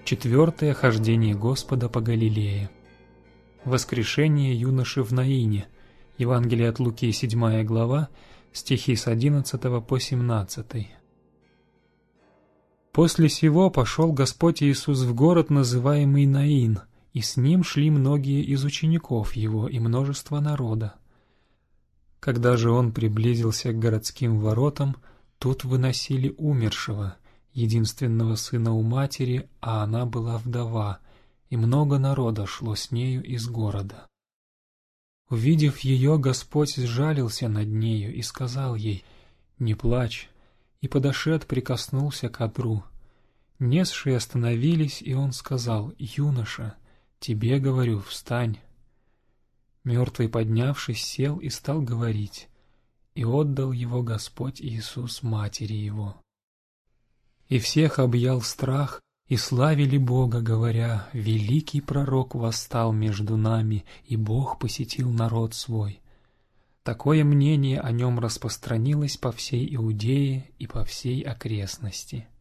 Четвертое хождение Господа по Галилее. Воскрешение юноши в Наине. Евангелие от Луки, 7 глава, стихи с 11 по 17. После сего пошел Господь Иисус в город, называемый Наин, и с ним шли многие из учеников его и множество народа. Когда же он приблизился к городским воротам, тут выносили умершего, единственного сына у матери, а она была вдова, и много народа шло с нею из города. Увидев ее, Господь сжалился над нею и сказал ей: «Не плачь», и, подошед, прикоснулся к одру. Несшие остановились, и он сказал: «Юноша, тебе говорю, встань». Мертвый, поднявшись, сел и стал говорить, и отдал его Господь Иисус матери его. И всех объял страх, и славили Бога, говоря: «Великий пророк восстал между нами, и Бог посетил народ свой». Такое мнение о нем распространилось по всей Иудее и по всей окрестности.